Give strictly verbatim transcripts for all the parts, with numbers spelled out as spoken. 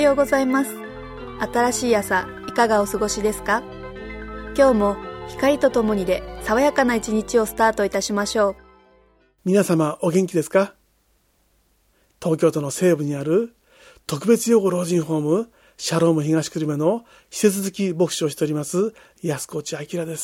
ようございます。新しい朝、いかがお過ごしですか？今日も光とともにで爽やかな一日をスタートいたしましょう。 皆様お元気ですか？東京都の西部にある特別養護老人ホームシャローム東久留米の施設付き牧師をしております安河内明です。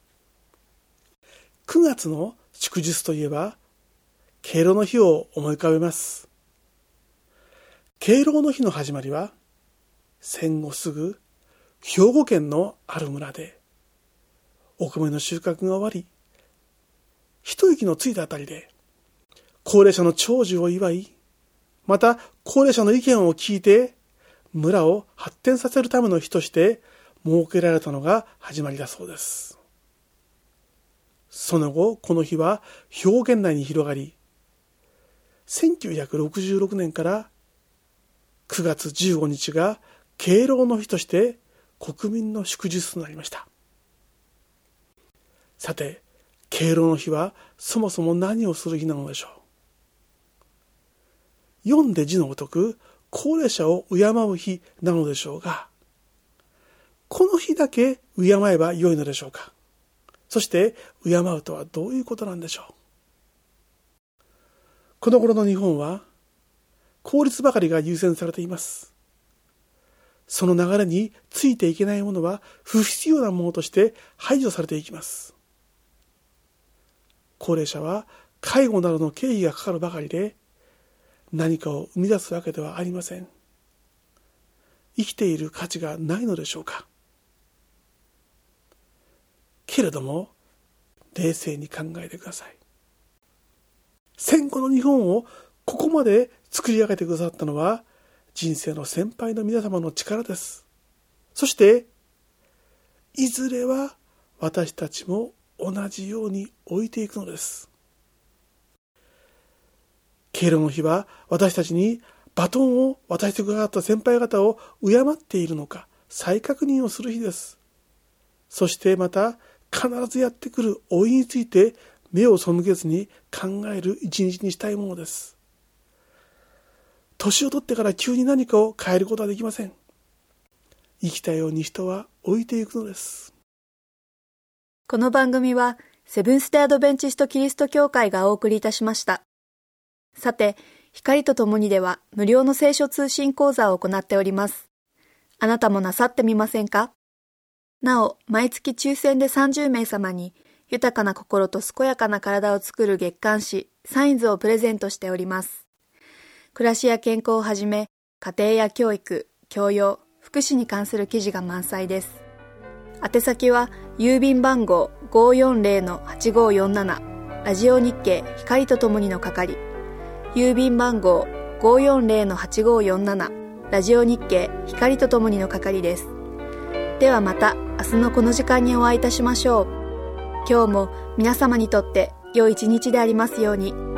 くがつの祝日といえば敬老の日を思い浮かべます。敬老の日の始まりは戦後すぐ兵庫県のある村でお米の収穫が終わり、一息のついたあたりで高齢者の長寿を祝い、また高齢者の意見を聞いて村を発展させるための日として設けられたのが始まりだそうです。その後この日は兵庫県内に広がり、せんきゅうひゃくろくじゅうろくねんからくがつじゅうごにちが敬老の日として国民の祝日となりました。さて、敬老の日はそもそも何をする日なのでしょう。読んで字のごとく高齢者を敬う日なのでしょうが、この日だけ敬えばよいのでしょうか。そして敬うとはどういうことなんでしょう。この頃の日本は効率ばかりが優先されています。その流れについていけないものは不必要なものとして排除されていきます。高齢者は介護などの経費がかかるばかりで何かを生み出すわけではありません。生きている価値がないのでしょうか。けれども冷静に考えてください。戦後の日本をここまで作り上げてくださったのは人生の先輩の皆様の力です。そしていずれは私たちも同じように置いていくのです。敬老の日は私たちにバトンを渡してくださった先輩方を敬っているのか再確認をする日です。そしてまた必ずやってくる老いについて目を背けずに考える一日にしたいものです。年を取ってから急に何かを変えることはできません。生きたように人は老いていくのです。 この番組はセブンステアドベンチストキリスト教会がお送りいたしました。さて、光とともにでは無料の聖書通信講座を行っております。あなたもなさってみませんか？なお、毎月抽選でさんじゅうめいさまに豊かな心と健やかな体を作る月刊誌サインズをプレゼントしております。暮らしや健康をはじめ、家庭や教育、教養、福祉に関する記事が満載です。宛先は郵便番号 ごーよんぜろのはちごーよんなな ラジオ日経光とともにの係、郵便番号 ごーよんぜろのはちごーよんなな ラジオ日経光とともにの係です。ではまた明日のこの時間にお会いいたしましょう。今日も皆様にとって良い一日でありますように。